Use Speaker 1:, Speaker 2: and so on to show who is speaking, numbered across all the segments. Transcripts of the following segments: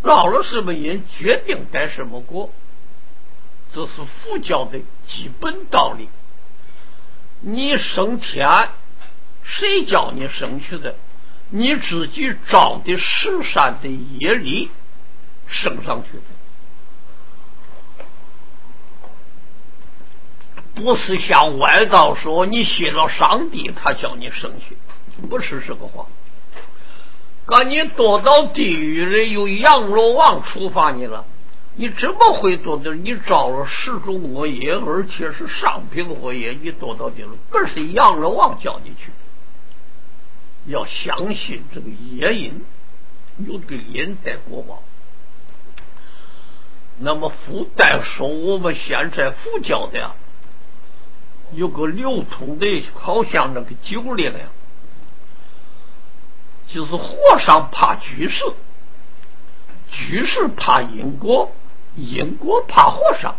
Speaker 1: 造了什么因，决定得什么果，这是佛教的基本道理。你升天，谁叫你升去的？你自己造的十善的业力升上去的，不是像外道说你信了上帝他叫你升去，不是这个话。赶你堕到地狱里，有阎罗王处罚你了，你怎么会堕的？你造了10种恶业，而且是上品恶业，你堕到地狱，更是阎罗王叫你去。要相信这个业因，有这个因在果报。那么附带说，我们现在佛教的有个流通的，好像那个酒令呀，就是和尚怕居士，居士怕因果，因果怕和尚。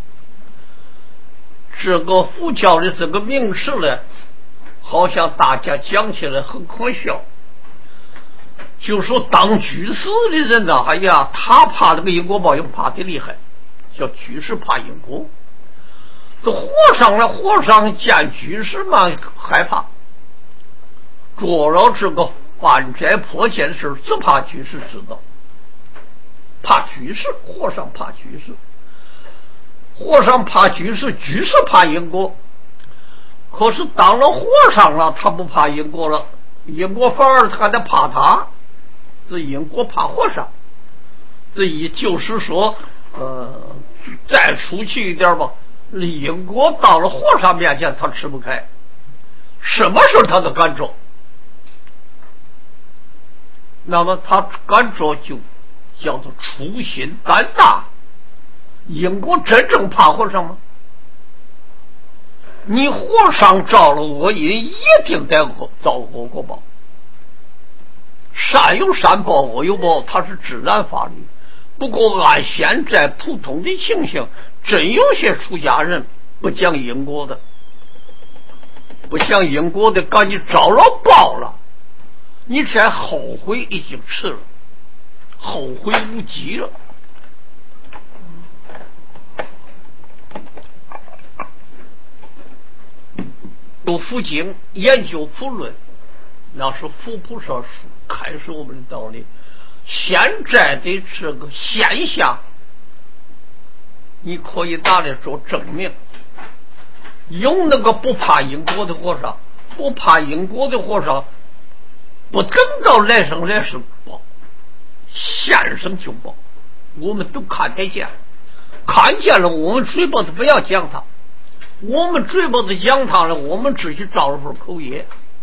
Speaker 1: 这个佛教的这个名词呢，好像大家讲起来很可笑。就说当居士的人呢，哎呀，他怕这个因果报应怕的厉害，叫居士怕因果。这和尚呢，和尚见居士嘛害怕，做了这个犯斋破戒的事，只怕居士知道，怕居士，和尚怕居士，和尚怕居士，居士怕因果。可是当了和尚了，他不怕因果了，因果反而还得怕他，这因果怕和尚。这也就是说，再出去一点吧，因果到了和尚面前他吃不开，什么事他都敢做。那么他敢做就叫做粗心胆大。因果真正怕和尚吗？你和尚造了恶因，一定得遭恶果报。善有善报，恶有报，它是自然法律。不过按现在普通的情形，真有些出家人不讲因果的，不讲因果的，赶你遭了报了，你再后悔已经迟了，后悔无及了。读佛经，研究佛论，那是佛菩萨开示我们的道理。现在的这个现象，你可以拿来做证明。有那个不怕因果的和尚，不怕因果的和尚，不等到来生来世报，现生就报，我们都看得见，看见了，我们嘴巴子不要讲他。我们嘴巴子讲他了，我们只去造了份口业，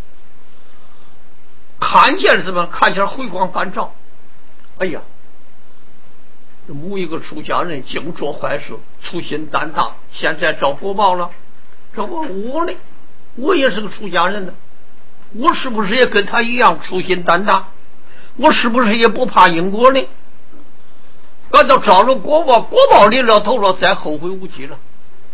Speaker 1: 看见什么？看见回光返照。哎呀，某一个出家人净做坏事，粗心胆大，现在遭果报了。这我呢，我也是个出家人呢，我是不是也跟他一样粗心胆大？我是不是也不怕因果呢？赶到遭了果报，果报临了头了，再后悔无及了。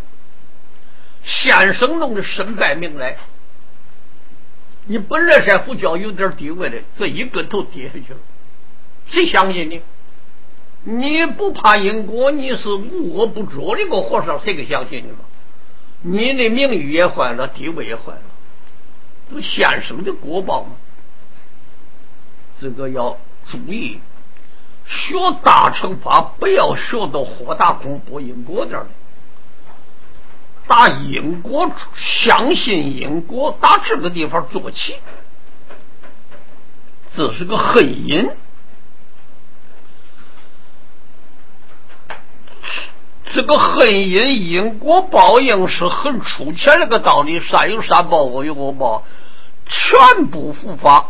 Speaker 1: 现生弄的身败名来，你本来在佛教有点地位的，这一跟头跌下去了，谁相信你？你不怕因果，你是无恶不作的个和尚，谁给相信你了？你的名誉也坏了，地位也坏了，这现生的果报嘛。这个要注意，学大乘法不要学到豁大空波因果这儿的。打因果，相信因果，打这个地方做起，这是个恨因。这个恨因，因果报应是很粗浅的个道理，善有善报，恶有恶报，全部伏法，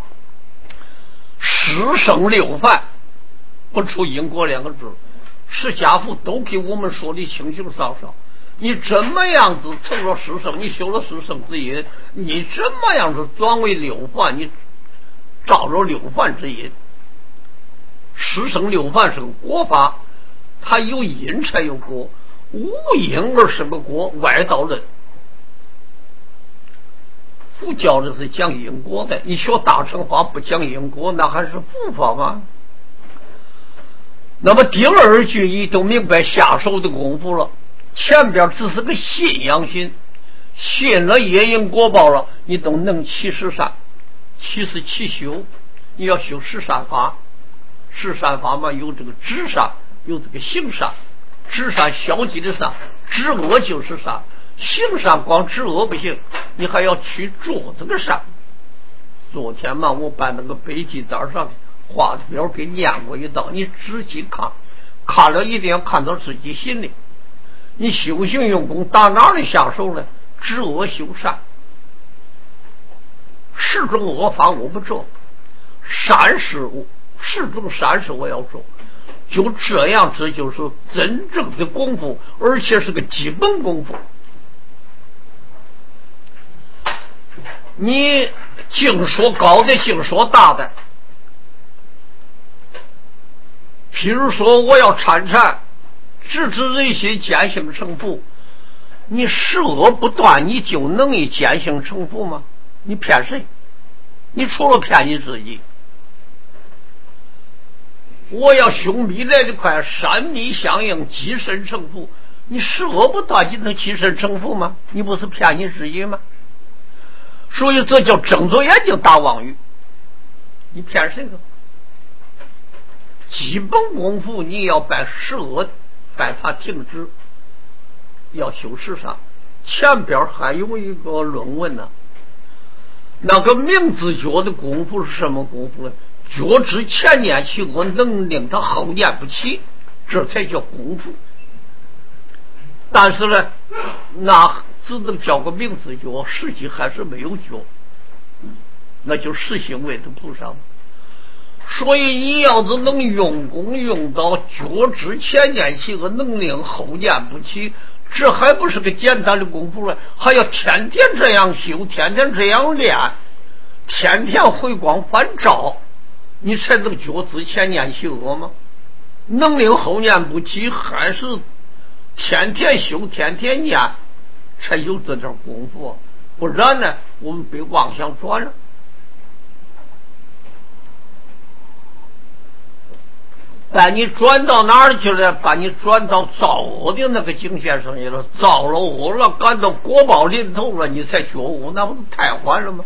Speaker 1: 十生六犯，不出因果2个字，释迦佛都给我们说的清清爽爽。你怎么样子成了十生，你修了十生之因，你怎么样子转为六犯，你造了六犯之因。十生六犯是个果法，它有因才有果，无因而是个果，外道论。佛教的是讲因果的，你学大乘法不讲因果，那还是佛法吗？ 那么第二句你都明白下手的功夫了，前边只是个信仰心，信了也因果报了，你都能起十善。其是其修，你要修十善法，十善法嘛，有这个知善，有这个行善。知善消极的善，知恶就是善。行善光知恶不行，你还要去做这个善。昨天嘛，我把那个笔记单上画的表给念过一道，你仔细看，看了一定要看到自己心里。你修行用功打哪里下手呢？知恶修善，十种恶法我不做，善事十种善事我要做，就这样，这就是真正的功夫，而且是个基本功夫。你净说高的，净说大的，譬如说我要参禅，直指人心，见性成佛，你十恶不断，你就能以见性成佛吗？你骗谁？你除了骗你自己。我要兄弟来得快，山密相应，跻身成佛，你十恶不断，你能跻身成佛吗？你不是骗你自己吗？所以这叫睁着眼睛打妄语，你骗谁呢？基本功夫你要把十恶把它停止，要修十善。前边还有一个论文呢，那个明字脚的功夫是什么功夫呢？觉知前念起恶，能令他后念不起，这才叫功夫。但是呢，那只能叫个名字觉，实际还是没有觉，那就实行为的菩萨。所以你要是能用功用到觉知前念起恶，能令后念不起，这还不是个简单的功夫了，还要天天这样修，天天这样练，天天回光返照，你才能觉知前念起恶吗？能令后念不起，还是天天修天天念才有这点功夫，不然呢我们被妄想转了。把你转到哪儿去了？把你转到造恶的那个境界上去了，造了恶了，赶到果报临头了，你才觉悟，那不是太晚了吗？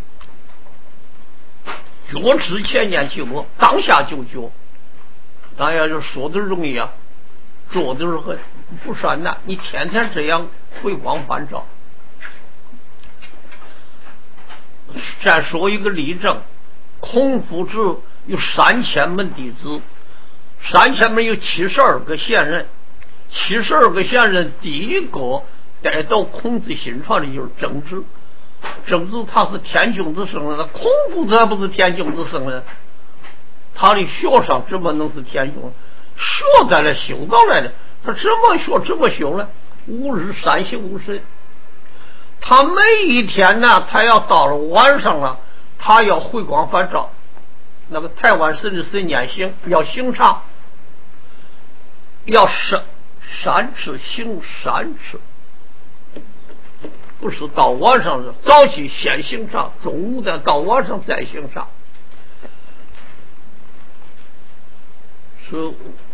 Speaker 1: 觉知前念起恶，当下就觉。当然就说的容易啊，做的是很不算难。你天天这样回光返照。再说一个例证，孔夫子有3000门弟子，3000门有72个贤人，72个贤人，第一个带到孔子心传的就是曾子。曾子他是天君子生的，孔夫子还不是天君子生的，他的学生怎么能是天君？学在了，修到来的，他怎么学怎么修呢？5日3省吾身。他每一天呢，他要到了晚上了，他要回光返照。那个台湾神的神念行，要行禅，要3次行3次，不是到晚上的，早起先行禅，中午的到晚上再行禅。是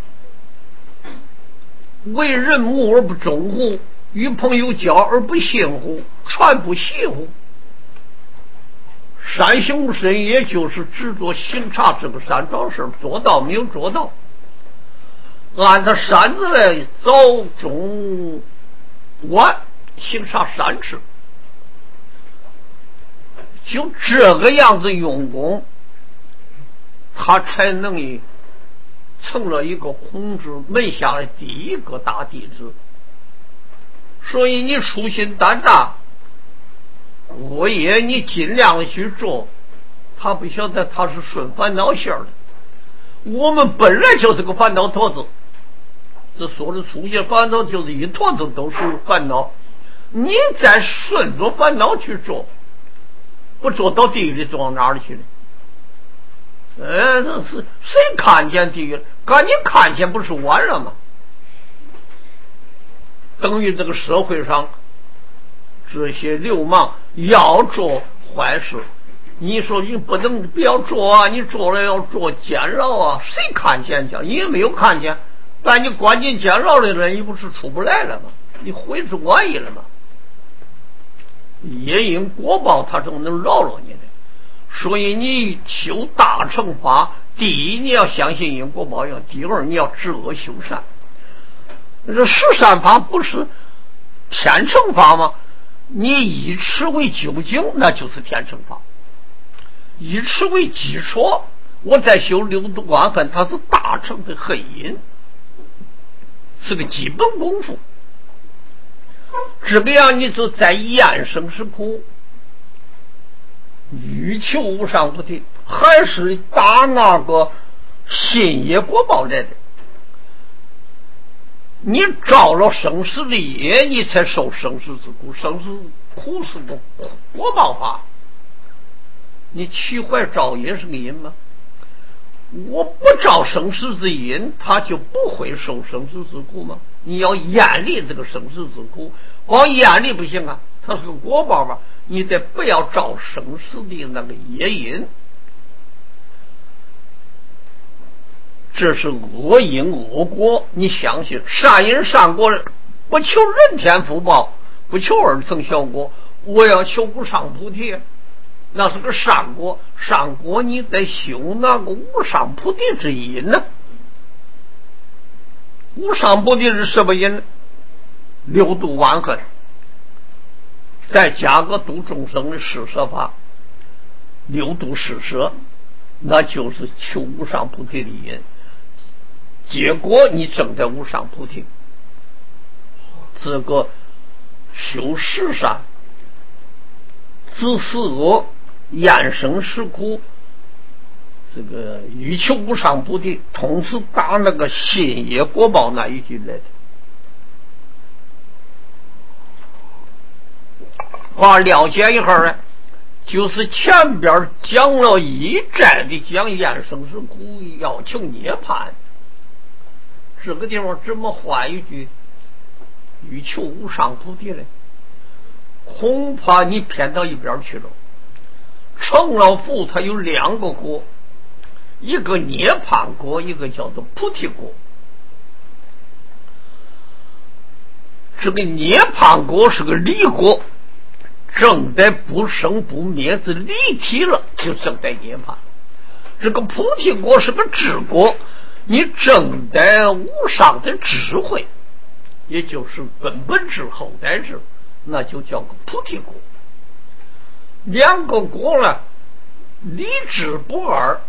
Speaker 1: 为人母而不忠乎？与朋友交而不信乎？传不习乎？3省吾身，也就是执着行禅这个3桩事，做到没有做到？按他3字来，早中晚行禅3次，就这个样子用功，他才能成了一个孔子门下的第一个大弟子。所以你粗心胆大，恶业你尽量去做，他不晓得他是顺烦恼线的。我们本来就是个烦恼坨子，这说的粗心烦恼就是一坨子都是烦恼，你再顺着烦恼去做，不做到地狱里做到哪里去呢？这是谁看见地狱？赶紧看见不是完了吗？等于这个社会上这些流氓要做坏事， 你说你不要做啊，你做了要做监牢啊，谁看见去？你也没有看见，把你关进监牢里了，你不是出不来了吗？你悔之晚矣了吗？也因果报，他怎么能饶了你呢？所以你修大乘法，第一你要相信因果报应，第二你要知恶修善。这十善法不是天乘法吗？你以此为究竟，那就是天乘法；以此为基础，我在修六度观分，它是大乘的黑因，是个基本功夫。这个样你就在厌生是苦，欲求无上菩提，还是打那个信业果报来的。你造了生死的业，你才受生死之苦。生死苦是个果报法，你起怀造业是个因吗？我不造生死之因，他就不会受生死之苦吗？你要远离这个生死之苦，光远离不行啊，它是个果报吧，你得不要造生死的那个业因。这是恶因恶果，你相信善因善果，不求人天福报，不求二层效果，我要求无上菩提，那是个善果。善果你得修那个无上菩提之因呢。无上菩提是什么因？六度万恨，再加个度众生的施舍法，六度施舍，那就是求无上菩提的因。结果你正在无上菩提，这个修十善，知是恶，厌生是苦，这个欲求无上菩提，同时打那个信业果报那一句来的。话了解一下呢，就是前边讲了一再的讲厌生是苦，要求涅槃。这个地方怎么换一句欲求无上菩提呢？恐怕你偏到一边去了。成了佛它有两个果，一个涅槃果，一个叫做菩提果。这个涅槃果是个离果，正在不生不灭是离体了，就正在涅槃。这个菩提果是个智果，你正在无上的智慧，也就是根本智后代智，那就叫个菩提果。两个果呢，离智不二。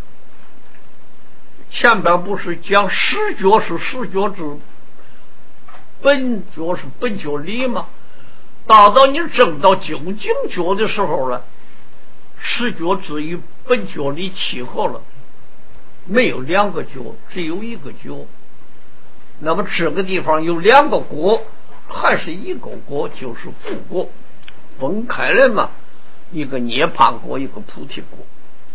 Speaker 1: 前边不是讲十觉是十觉智，本觉是本觉理吗？大到你证到究竟觉的时候了，十觉智与本觉理契合了，没有两个觉，只有一个觉。那么这个地方有两个果，还是一个果，就是复果，分开来嘛，一个涅槃果，一个菩提果。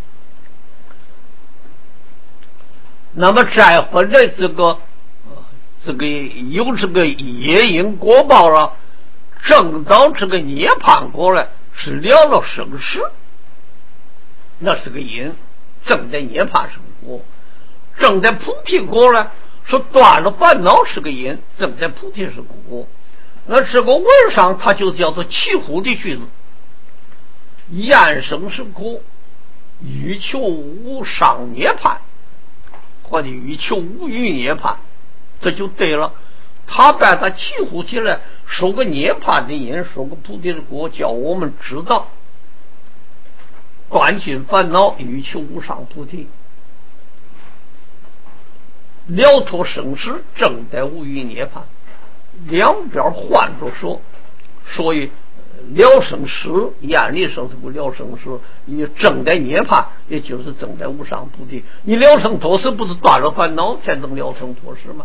Speaker 1: 那么再或者这个有这个业因果报了，正到这个涅槃果了，是了了生死，那是个因，正在涅槃是个果。正在菩提果了，是断了烦恼是个因，正在菩提是个果。那这个文上它就叫做齐乎的句子，厌生是苦，欲求无上涅槃，或者欲求无余涅槃，这就对了。他把它齐乎起来，说个涅槃的因，说个菩提的果，叫我们知道断尽烦恼，欲求无上菩提，了脱生死，正在无余涅槃。两边换着说，所以了生死，厌离生死不了生死，你正在涅槃，也就是正在无上菩提。你了生脱死不是断了烦恼才能了生脱死吗？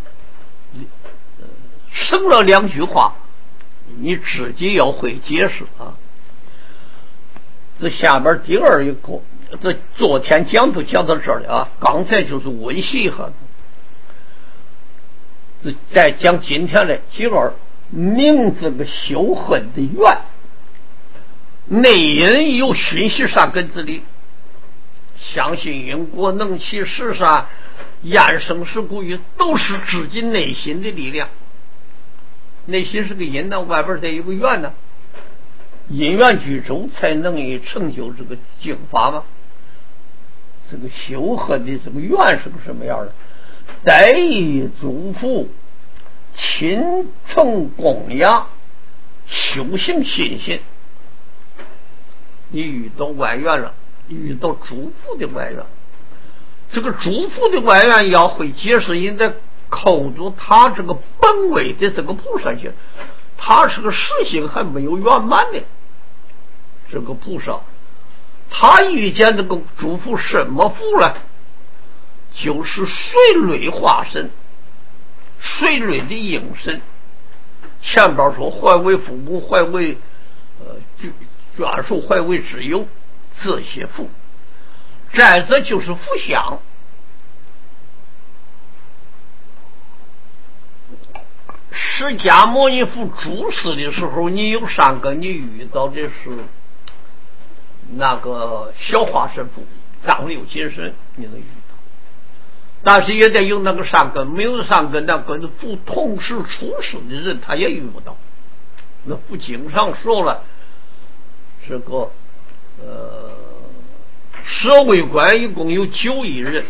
Speaker 1: 省了两句话，你自己要会解释啊。这下边第二一个，这昨天讲就讲到这儿了啊，刚才就是温习一下。再讲今天的第二，明这个修恨的缘，内因有熏习善根之理， 相信因果能起世善，厌生是故意，都是自己内心的力量。内心是个因呢，外边得有个缘呢，因缘具足才能成就这个经法嘛。这个修恨的这个缘是个什么样的？得以祝福，亲诚供养，修行信心。你遇到外缘了，遇到祝福的外缘，这个祝福的外缘要会解释，应该扣住他这个本位的这个菩萨性，他是个实性还没有圆满的这个菩萨，他遇见这个祝福什么福呢？就是水类化身，水类的应身。前边说怀为父母，怀为眷属，怀为挚友，这些福。再者就是福相。释迦牟尼佛住世的时候，你有善根，你遇到的是那个小化神父张六金身，你能遇到，但是也得有那个善根，没有善根，那跟佛同时出世的人他也遇不到。那佛经上说了，这个舍卫观一共有9亿人，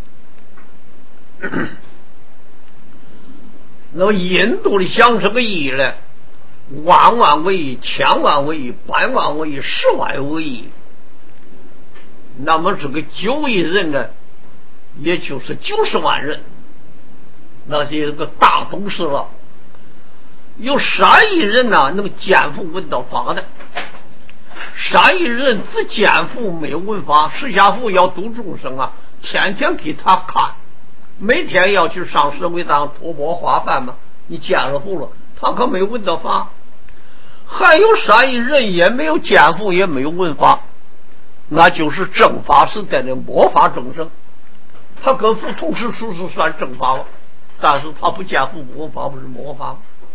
Speaker 1: 那么印度的想这个亿呢，万万为亿，千万为亿，百万为亿，10万为亿。那么这个9亿人呢，也就是90万人，那是个大都市了。有3亿人呢，能见佛闻到法的，3亿人只见佛没有闻法。释迦佛要度众生啊，天天给他看，每天要去上社会当托钵化饭嘛。你见了佛了，他可没有闻到法。还有3亿人也没有见佛，也没有闻法，那就是正法时代的末法众生。他跟佛同时出世算正法了，但是他不见佛不闻法，不是末法。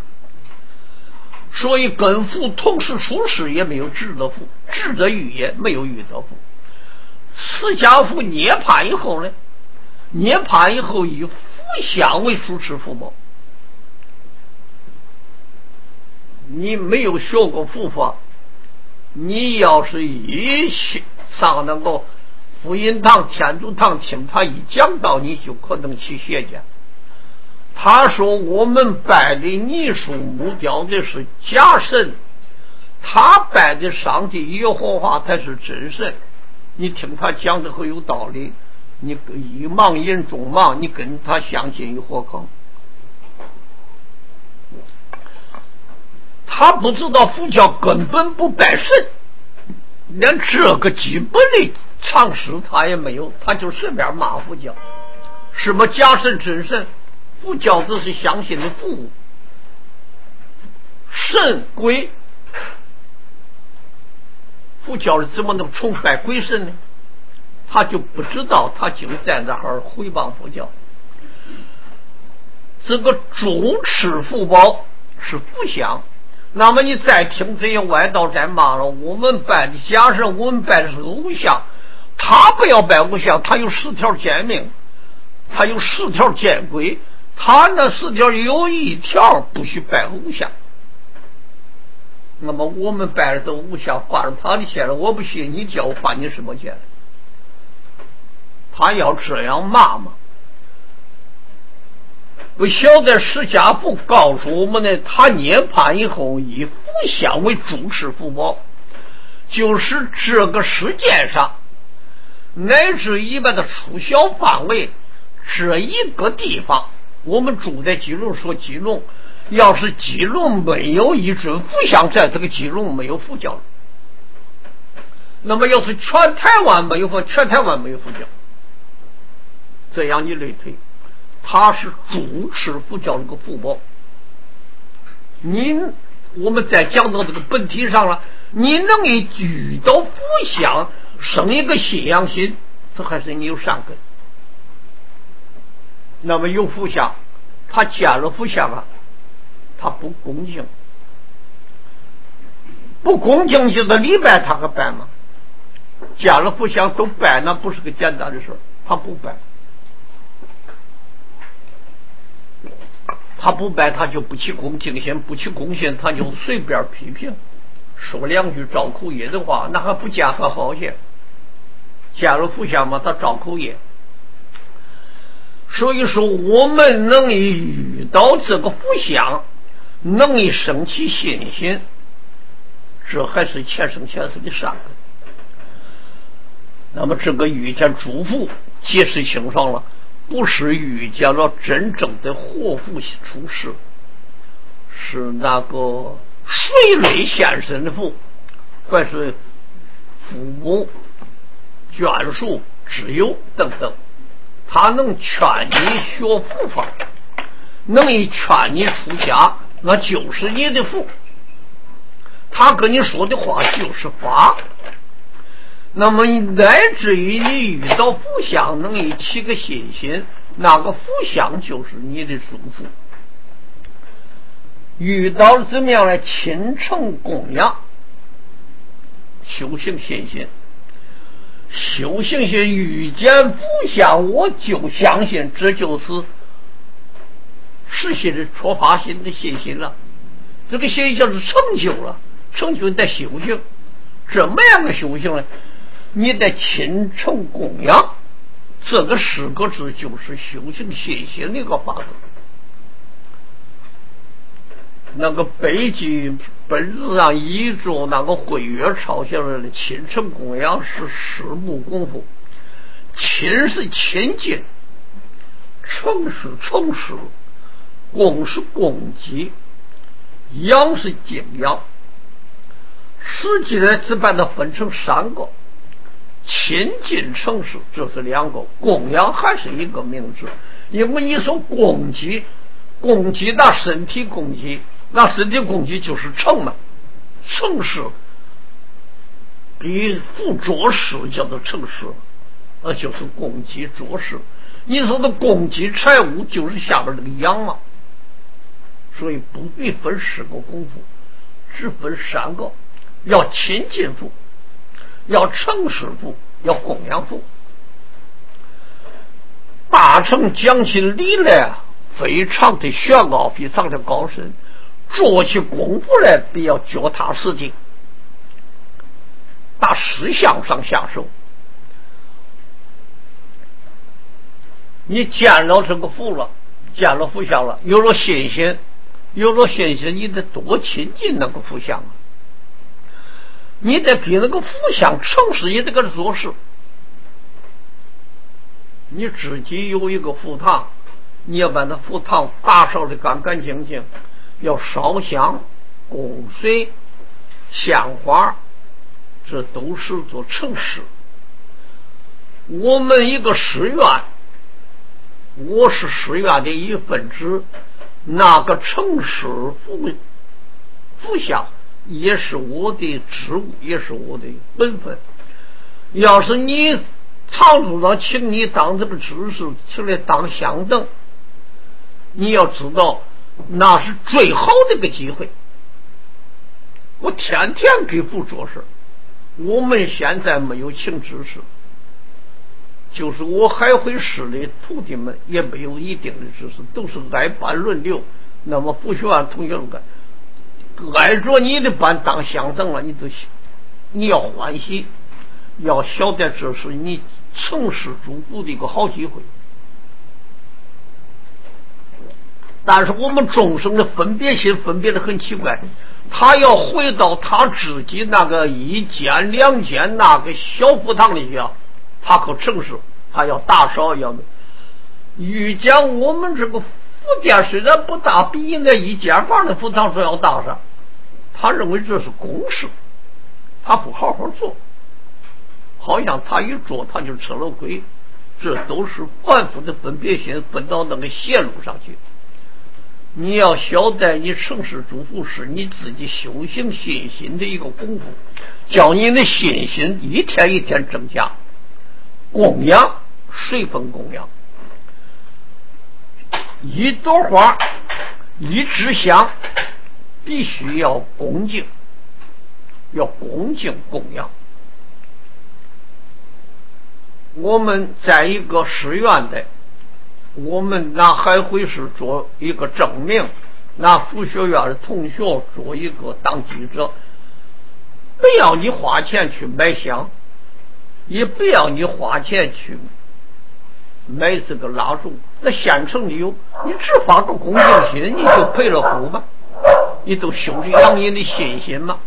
Speaker 1: 所以跟佛同时出世也没有值得佛，值得遇也没有遇到佛。释迦佛涅槃以后呢，涅槃以后以福相为主持福报。你没有学过佛法，你要是一上那个福音堂、天主堂听他一讲道，你就可能起邪见。他说我们拜的泥塑木雕的是假神，他拜的上帝耶和华才是真神。你听他讲的很有道理，你一盲引众盲，你跟他相信与何坑？他不知道佛教根本不拜神，连这个基本的常识他也没有，他就随便骂佛教，什么假神真神。佛教只是相信的佛，神鬼，佛教怎么能崇拜鬼神呢？他就不知道，他就在那儿毁谤佛教。这个主持福报是福相，那么你再听这些外道在骂了，我们拜的假神，我们拜的是偶像，他不要拜偶像，他有10条诫命，他有10条戒规，他那10条有1条不许拜偶像。那么我们拜的偶像画上他的线了，我不信，你叫我画你什么线？他要这样骂嘛？我晓得释迦佛告诉我们呢，他涅槃以后以福相为主持福报，就是这个世界上乃至一般的出小范围这一个地方，我们住在基隆，说基隆，要是基隆没有一尊佛像在，这个基隆没有佛教了。那么要是全台湾没有佛，全台湾没有佛教，这样你类推，他是主持佛教这个福报。我们再讲到这个本体上了，你能遇到佛像，生一个信仰心，这还是你有善根。那么有佛像，他见了佛像啊，他不恭敬，不恭敬就是礼拜他可拜吗？ 家乐福香都拜，那不是个简单的事，他不拜，他不拜，他就不起恭敬心，不起恭敬，他就随便批评，说两句造口业的话，那还不加和好些。家乐福香嘛，他造口业。所以说，我们能遇到这个福相，能以生起信心，这还是前生前世的善根。那么这个遇见诸福解释清爽了，不是遇见了真正的祸福出世，是那个水类现身的福，还是父母眷属挚友等等，他能劝你学佛法，能一劝你出家，那就是你的福，他跟你说的话就是法。那么乃至于你遇到福相能一起个信心，那个福相就是你的祝福。遇到怎么样来亲承供养，修行信心，修行是遇见福相，我就相信这就是实现的出发心的信心了。这个信心就是成就了，成就在修行。怎么样的修行呢？你的亲承供养，这个4个字就是修行信心的一个法则。那个北极本质上依着那个慧月朝下来的亲承供养是4步功夫，亲是亲近，承是诚实，供是供给，养是敬仰。实际呢，只把它分成3个，亲近诚实这是2个，供养还是一个名字。因为你说供给，供给那身体供给，那身体供给就是诚嘛，诚实比不着实叫做诚实，那就是供给着实。你说的供给财物就是下边这个养嘛，所以不必分4个功夫，只分3个，要亲近福，要诚实福，要供养福。大乘讲起理来非常的玄奥，非常的高深，做起功夫来必要脚踏实地，打思想上下手。你见了这个福了，见了福相了，有了信心，有了信心，你得多亲近那个福相啊！你得给那个福相诚实，也得给他做事。你自己有一个福堂，你要把那福堂打扫的干干净净，要烧香、供水、献花，这都是做诚实。我们一个寺院，我是寺院的一份子，那个诚实福相也是我的职务，也是我的本分。要是你常主长请你当这个知识，请来当香灯，你要知道那是最好的一个机会。我天天给父做事，我们现在没有请知识，就是我还会师的徒弟们也没有一定的知识，都是挨班轮流。那么佛学院同学们挨着你的班当香灯了，你要欢喜，要晓得这是你成事祝福的一个好机会。但是我们众生的分别心分别的很奇怪，他要回到他自己那个1间2间那个小福堂里去啊，他可诚实，他要大烧一样的。遇见我们这个福店虽然不大，比应该1间房的福堂说要大上，他认为这是公事，他不好好做，好像他一做他就吃了亏，这都是反复的分别心分到那个邪路上去。你要晓得，你诚实祝福是你自己修行信心的一个功夫，叫你的信心一天一天增加。供养随分供养，一朵花一支香必须要恭敬，要恭敬供养。 我们在一个寺院的，我们拿海会师做一个证明，拿佛学院的同学做一个当记者，不要你花钱去买香，也不要你花钱去买这个蜡烛，那现成的有，你只发个恭敬心，你就赔了夫嘛，你都修养你的信心嘛。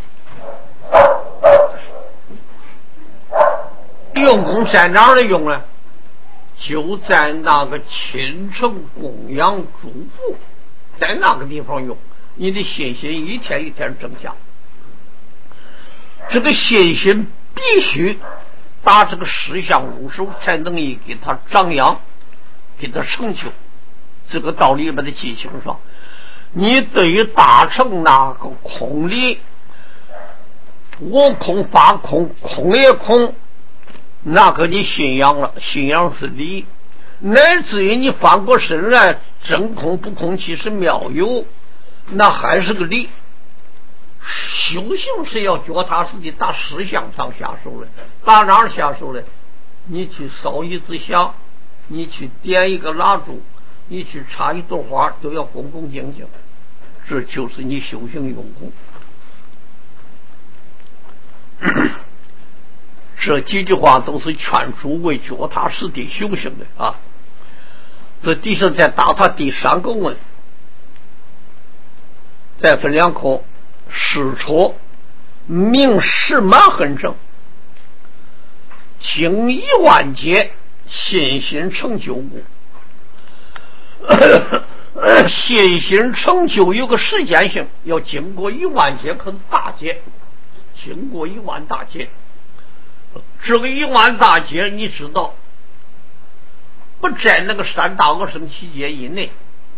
Speaker 1: 用功在哪里用呢？就在那个亲诚供养祝福，在那个地方用，你的信心一天一天增加。这个信心必须把这个事项入手，才能给他张扬，给他成就。这个道理把它记清楚。你对于大乘那个空理，我空法空，空也空，那个你信仰了，信仰是理，乃至于你翻过身来，真空不空其实妙有，那还是个理。修行是要脚踏实地打思想上下手的，打哪儿下手的？你去烧一支香，你去点一个蜡烛，你去插一朵花，都要恭恭敬敬，这就是你修行用功。这几句话都是劝诸位脚踏实地修行的啊。这底下再答他第三个问，再分两科：实戳明实满很正，经1万劫信心成就故。信心成就有个时间性，要经过1万劫，可是大劫，经过1万大劫。这个1万大劫，你知道不在那个3大阿僧祇劫以内。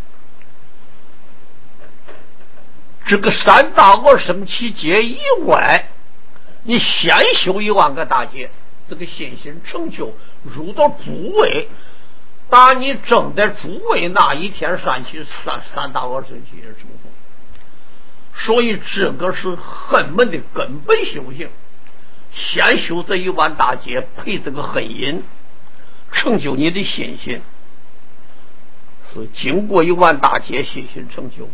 Speaker 1: 这个3大阿僧祇劫以外，你先修1万个大劫，这个信心成就入到诸位，把你正在诸位那一天算起三大阿僧祇劫成功。所以这个是恨门的根本修行，先修这1万大劫，配这个恨因，成就你的信心，是经过1万大劫信心成就。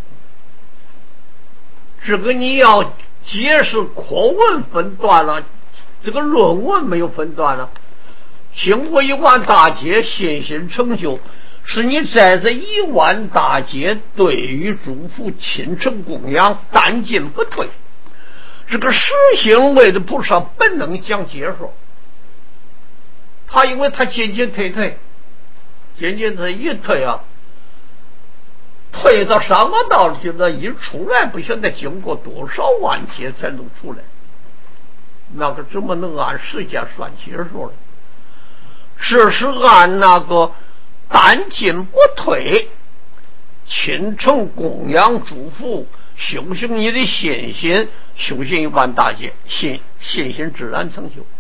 Speaker 1: 这个你要解释课文分段了，这个论文没有分段了。经过1万大劫信心成就，是你在这1万大劫对于诸佛亲诚供养，单进不退。这个实行为的菩萨本能讲解说，他因为他进进退退，进进退一退啊，退到三个道去了，一出来不晓得经过多少万劫才能出来，那个怎么能按时间算解说呢？这是按那个单进不退，亲诚供养诸佛，修行你的信心，修行1万大劫，信心自然成就。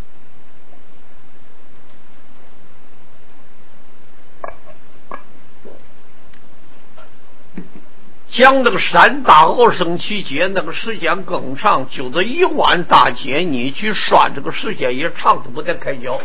Speaker 1: 讲这个3大阿僧祇劫，那个时间更长，就这1万大劫，你去算这个时间也长的不得开交。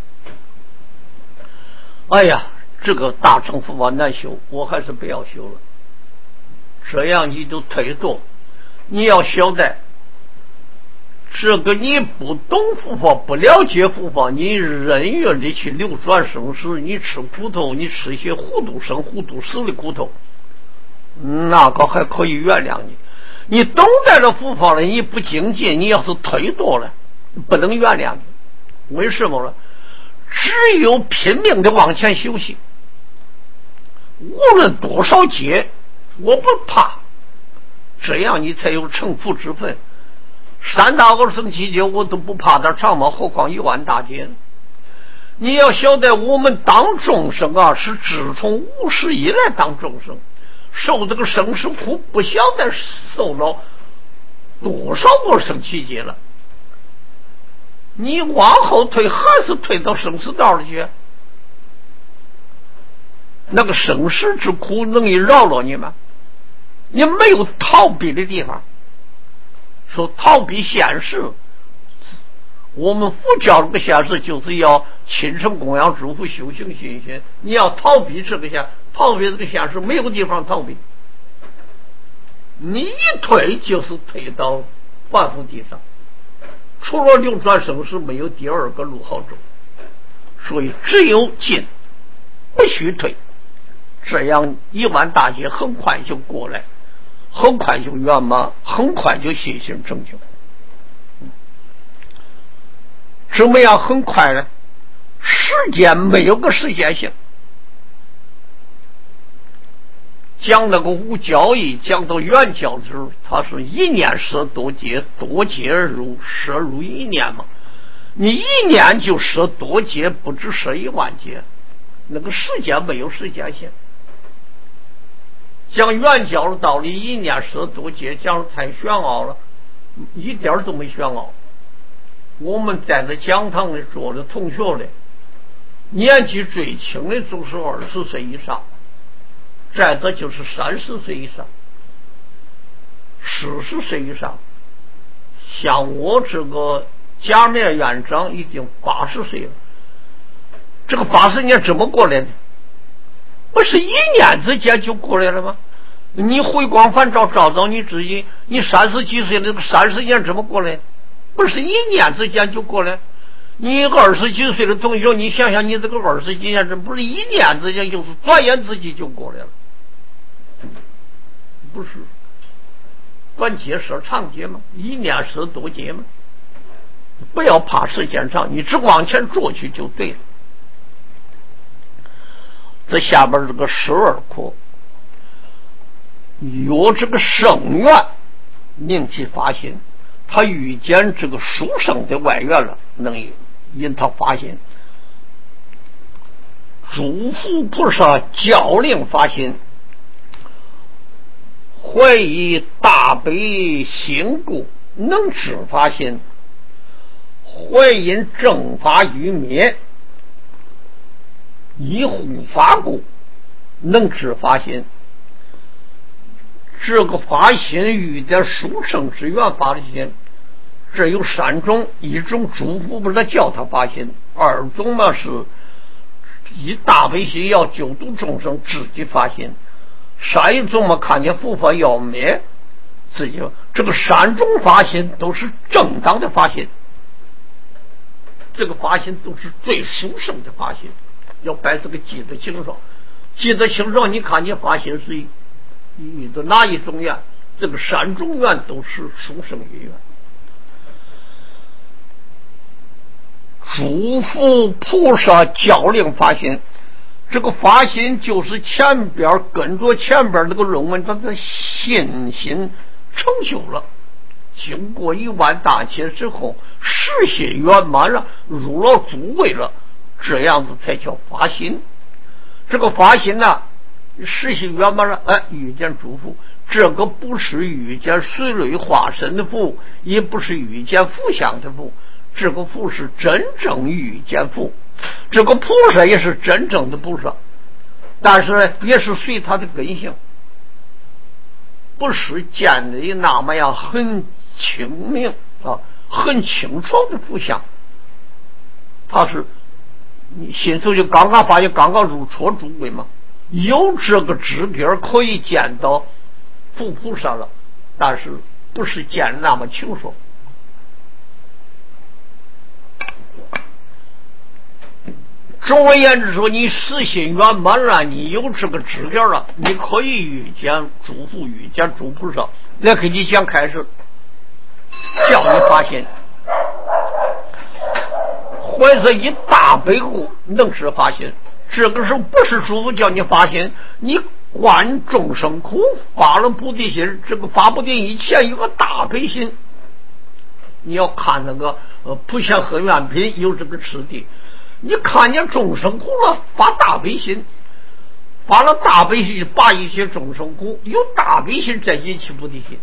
Speaker 1: 哎呀，这个大乘佛法难修，我还是不要修了，这样你就退堕。你要晓得，这个你不懂佛法，不了解佛法，你任愿的去流转生死，你吃苦头，你吃些糊涂生糊涂死的苦头，那个还可以原谅你。你懂得了佛法了，你不精进，你要是退堕了，不能原谅你。为什么呢？只有拼命的往前修行，无论多少劫我不怕，这样你才有成佛之分。3大阿僧祇劫我都不怕点长嘛，何况1万大劫呢？你要晓得，我们当众生啊，是自从无始以来当众生，受这个生死苦，不晓得受了多少阿僧祇劫了。你往后退，还是退到生死道里去？那个生死之苦能饶了你吗？你没有逃避的地方。说逃避现实， 我们佛教这个现实就是要亲身供养诸佛，修行信心。你要逃避这个现实，没有地方逃避。你一退就是退到凡夫地上，除了流转生死，没有第二个路好走。所以只有进，不许退。这样一万大劫很快就过来，很快就圆满，很快就信心成就。怎么样很快呢？时间没有个时间性。讲那个无交易，讲到圆教之后，它是一念摄多劫，多劫而入，摄入一念嘛。你一念就摄多劫，不止摄一万劫，那个时间没有时间性。讲圆教的道理，一念摄多劫，讲太玄奥了，一点都没玄奥。我们在这讲堂里坐的同学的年纪最轻的就是20岁以上，再的就是30岁以上，40岁以上。像我这个假面院长已经80岁了，这个80年怎么过来的？不是一念之间就过来了吗？你回光返照照照你自己，你30几岁的这个30年怎么过来？不是一念之间就过来。你20几岁的同学，你想想你这个20几年，这不是一念之间，就是转眼之际就过来了。不是短劫摄长劫吗？一念摄多劫吗？不要怕时间长，你只往前做去就对了。这下边这个12课有这个圣愿命其发心，他遇见这个殊胜的外缘了，能引他发心。诸佛菩萨教令发心，怀以大悲心故，能知发心；怀因正法于灭，以护法故，能知发心。这个发心遇见殊胜之缘发的心，这有3种：一种诸佛菩萨叫他发心；2种嘛是以大悲心要救度众生自己发心；3一种嘛看见佛法要灭自己。这个3种发心都是正当的发心，这个发心都是最殊胜的发心，要摆这个记得清楚。记得清楚，你看见发心是遇的哪一种缘？这个3种缘都是殊胜的缘。诸佛菩萨教令发心，这个发心就是前边跟着前边这个论文，他的信心成就了，经过1万大劫之后，实心圆满了，入了诸位了，这样子才叫发心。这个发心呢，实心圆满了，遇见诸佛，这个不是遇见水类化身的佛，也不是遇见佛像的佛，这个佛是真正遇见佛，这个菩萨也是真正的菩萨，但是呢，也是随他的根性，不是建立那么样很清明很清楚的佛像，他是你心头就刚刚发现，刚刚入错诸位嘛，有这个指根可以见到佛菩萨了，但是不是见那么清楚。总而言之说，你实心圆满了，你有这个指根了，你可以遇见诸佛，遇见诸菩萨。来给你讲开始，叫你发现怀着一大悲故，能知发心。这个时候不是诸佛叫你发心，你观众生苦，发了菩提心。这个发菩提以前有个大悲心，你要看那个普贤和愿品有这个次第。你看见众生苦了，发大悲心，发了大悲心，把一些众生苦，有大悲心再引起菩提心，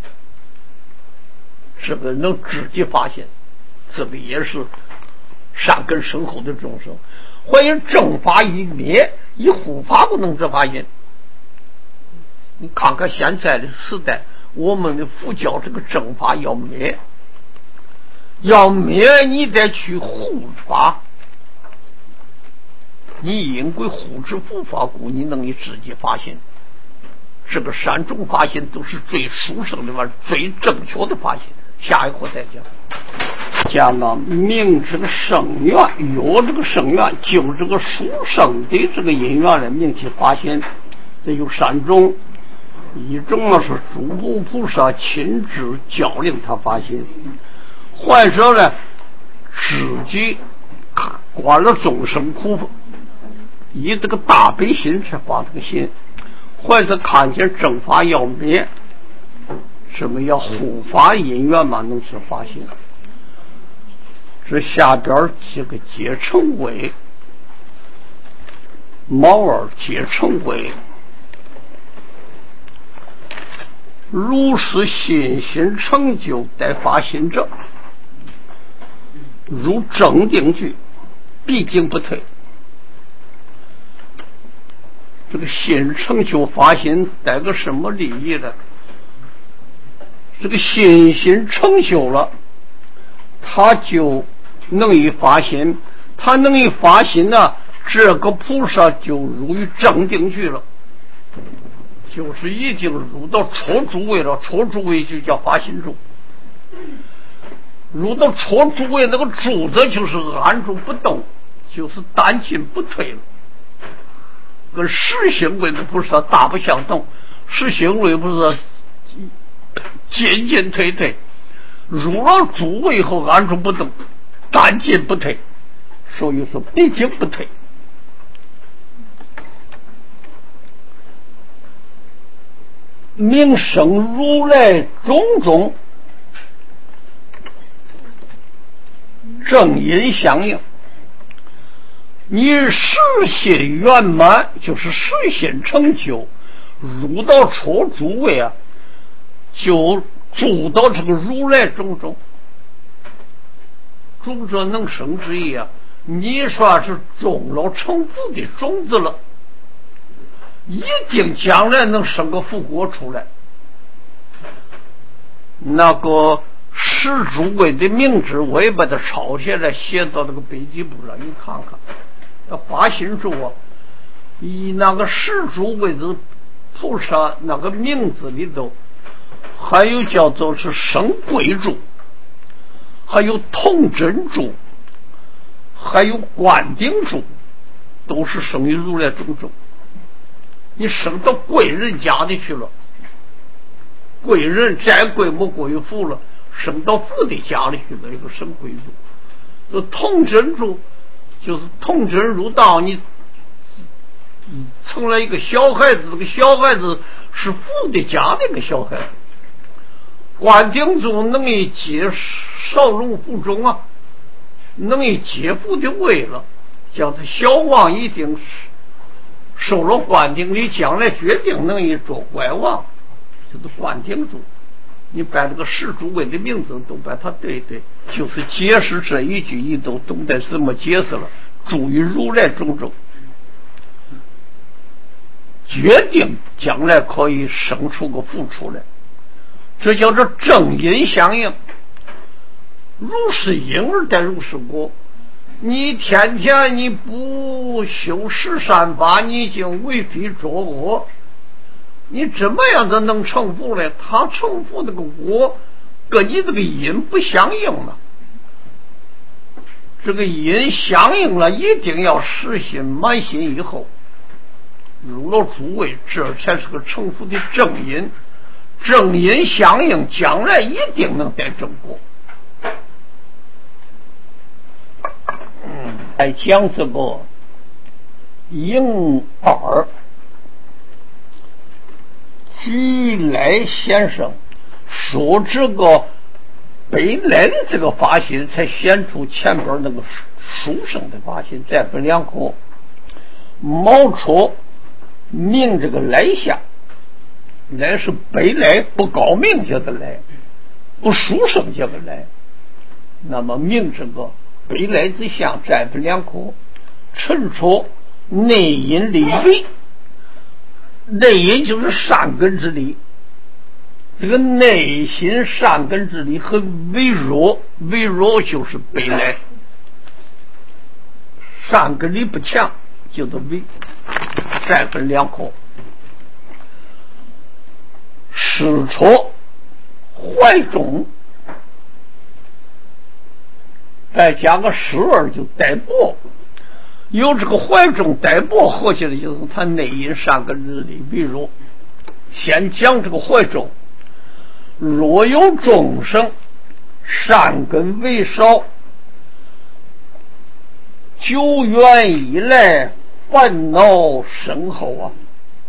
Speaker 1: 这个能直接发现，这个也是善根深厚的众生。怀因正法于灭，以护法不能知发现。你看看现在的时代，我们的佛教这个正法要灭， 要灭你再去护法，你因为护持护法故，你能以自己发现。这个三种发现都是最殊胜的吧，最正确的发现。下一课再讲。讲到明这个圣愿，有这个圣愿，就这个殊胜的这个因缘的明其发现，这有三种。一种呢是诸佛菩萨亲自教令他发现，或者呢自己观了众生苦，以这个大悲心才发这个心，或者看见正法要灭，什么要护法因缘嘛，能是发现。这下边几个皆成为毛二皆成为，如是信心成就待发心者，如正定句，必经不退。这个心成就发心带个什么利益呢？这个信心成就了，他就能以发心，他能以发心呢，这个菩萨就入于正定句了，就是已经入到初诸位了。初诸位就叫发心住，入到初诸位那个住的就是安住不动，就是单进不退了，跟实行位的菩萨大不相同。实行位菩萨进进退退，入了诸位后安住不动，单进不退，所以说必经不退。名生如来种种正因相应，你实心圆满，就是实心成就，入到初诸位啊，就住到这个如来种种。种者能生之意啊，你说是种了成福的种子了，一定将来能生个福果出来。那个十诸位的名字我也把它抄下来，写到那个笔记簿上，你看看。那发心咒啊，以那个十诸位的菩萨那个名字里头，还有叫做是生贵咒，还有同真咒，还有灌顶咒，都是生于如来种种。你升到贵人家里去了，贵人再贵不贵妇了，升到父的家里去了，一个升贵族。这同真住就是同真入道，你成了一个小孩子，这个小孩子是父的家的一个小孩子。灌顶住能以接少龙腹中啊，能以接父的位了，叫他小王一定受了灌顶，你将来决定能以做怪王，就是灌顶住。你把这个十诸位的名字都把它对对，就是解释这一句，你都懂得怎么解释了。注于如来种种，决定将来可以生出个福出来，这叫做正因相应。如是因而得如是果。你天天你不修十善法，你已经为非作恶，你怎么样子能成福呢？他成福那个果跟你这个因不相应了，这个因相应了，一定要实心满心以后入了诸位，这才是个成福的正因。正因相应，将来一定能得正果。来讲这个应二吉来先生说这个北来的这个发心，才显出前边那个书生的发心。再分两课，毛出名这个来下，来是北来不高明叫的来，不书生叫的来。那么名这个北来之相，再分两课，陈出内因理为，内因就是善根之理， 这个内心善根之力很微弱，微弱就是悲来，善根力不强就是微，再分两口，使出怀中，再加个十二就带薄，有这个怀中带薄合起来就是他内因善根之力微弱。先讲这个怀中，若有众生善根为少，久远以来烦恼深厚啊。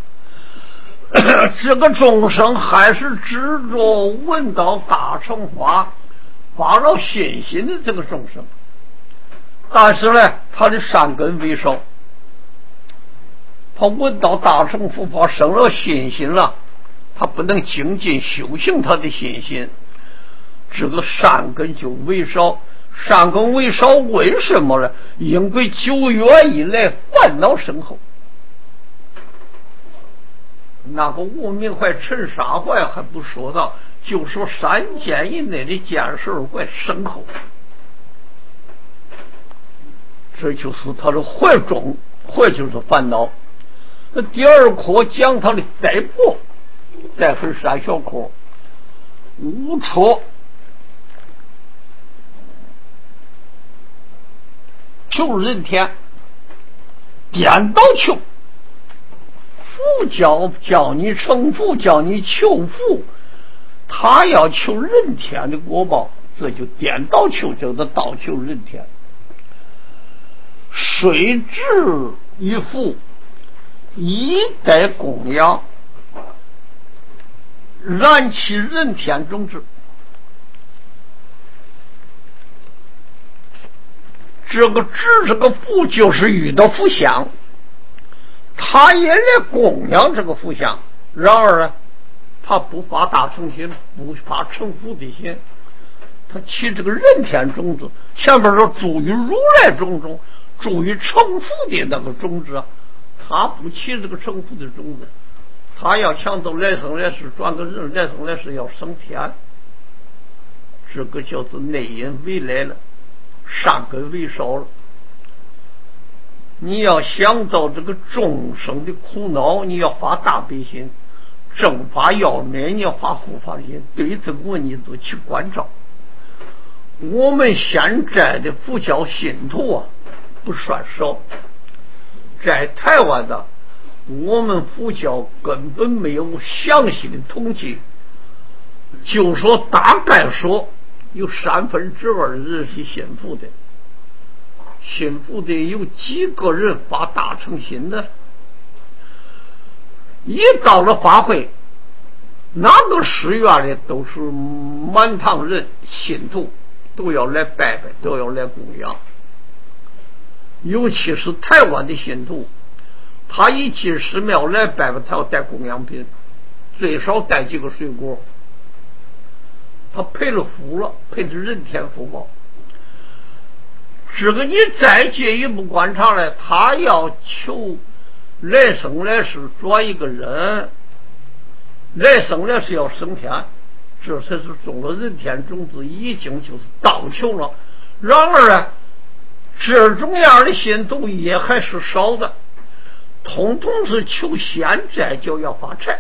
Speaker 1: 这个众生还是执着闻到大乘法发了信心的这个众生，但是呢他的善根为少，他闻到大乘佛法生了信心了，他不能精进修行他的信心，这个善根就为少。善根为少为什么呢？因为久远以来烦恼深厚。那个无名怀尘沙怀还不说到，就说3件以内的见识怀深厚，这就是他的怀中，怀就是烦恼。那第二科讲他的灾祸，再分3小科，无处求人天，颠倒求佛教你成佛，叫你求福，他要求人天的果报，这就颠倒求，叫做倒求人天。水至一福，一代供养，燃起人天种子。这个知这个福就是遇到福相，他也来供养这个福相，然而呢他不发大乘心，不发成福的心，他起这个人天种子。前面说住于如来种种，住于成福的那个种子，他不起这个成福的种子，他要想到来生来世转个人，来生来世要升天，这个叫做内因为来了，善根为少了。你要想到这个众生的苦恼，你要发大悲心，正法要灭，你要发护法心。对这个问题都去关照。我们现在的佛教信徒啊不算少，在台湾的我们佛教根本没有详细的统计，就说大概说有2/3的人是信佛的，信佛的有几个人发大乘心呢？一到了法会，哪个寺院里都是满堂人信徒，都要来拜拜，都要来供养。尤其是台湾的信徒，他一进寺庙来拜拜，他要带供养品，最少带几个水果，他赔了福了，赔了人天福报。这个你再进一步观察来，他要求来生来世转一个人，来生来世要升天，这才是种了人天种子，已经就是倒求了。然而呢，这种样的信徒也还是少的，统统是求现在就要发财，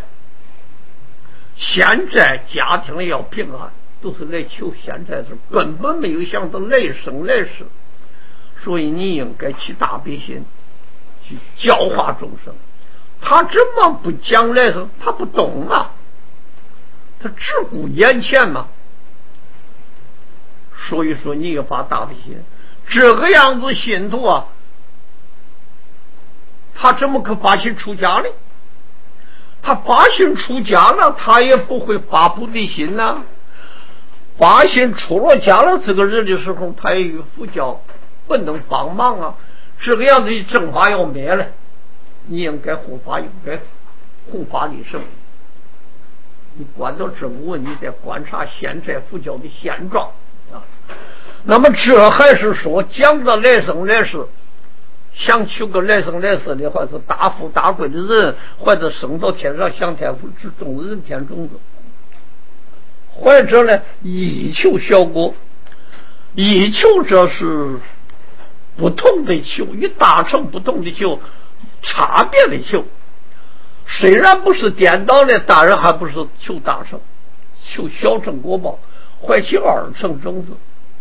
Speaker 1: 现在家庭要平安，都是来求现在的，根本没有想到来生来世。所以你应该起大悲心去教化众生。他怎么不讲来生？他不懂啊，他只顾眼前嘛。所以说你要发大悲心，这个样子信徒啊，他怎么可发心出家呢？他发心出家了，他也不会发菩提心呢。发心出了家了，这个人的时候，他也与佛教不能帮忙啊。这个样子正法要灭了，你应该护法，应该护法立圣。你观到这个问题，再观察现在佛教的现状啊。那么这还是说讲到来生来世，想求个来生来世的，或者大富大贵的人，或者升到天上享天福之中的人天种子， 或者呢以求效果。以求这是不同的求，与达成不同的求，差别的求。虽然不是颠倒的，当然还不是求大成，求小成果报，怀其二成种子。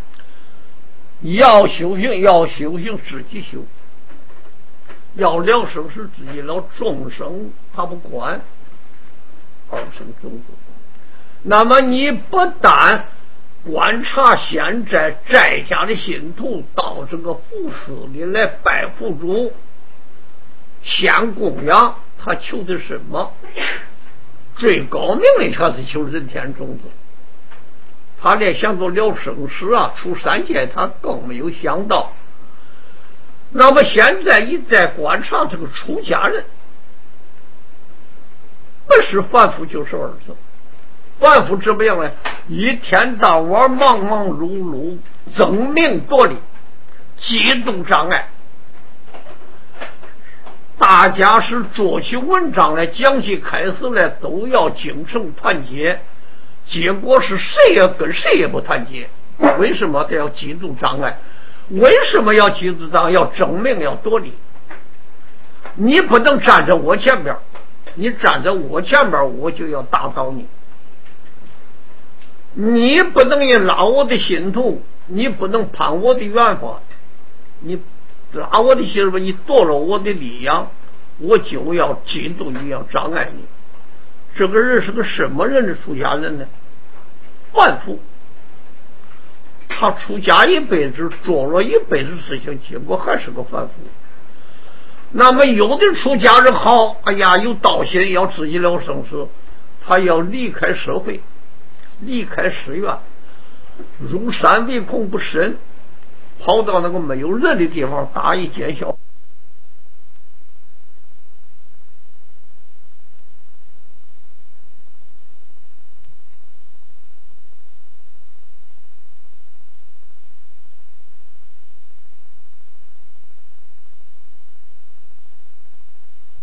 Speaker 1: 要修行自己修，要了生死自己了，众生他不管，二成种子。那么你不但观察现在在家的信徒到这个佛寺里来拜佛主献供养，他求的什么？最高明的他是求人天种子，他连想做了生死啊，出三界他更没有想到。那么现在一再观察这个出家人，不是凡夫就是儿子。凡夫怎么样呢？一天到晚忙忙碌碌，争名夺利，嫉妒障碍。大家是做起文章来，讲起开始来，都要精诚团结，结果是谁也跟谁也不团结。为什么他要嫉妒障碍？为什么要嫉妒障碍？要争名，要夺利。你不能站在我前边，你站在我前边，我就要打倒你。你不能拉我的信徒，你不能攀我的缘法，你拉我的信徒，你夺了我的力量，我就要嫉妒你，要障碍你。这个人是个什么人的出家人呢？凡夫。他出家一辈子，做了一辈子事情，结果还是个凡夫。那么有的出家人好，哎呀，有道心，要自己了生死，他要离开社会，离开寺院，入山为空不深，跑到那个没有人的地方打一间小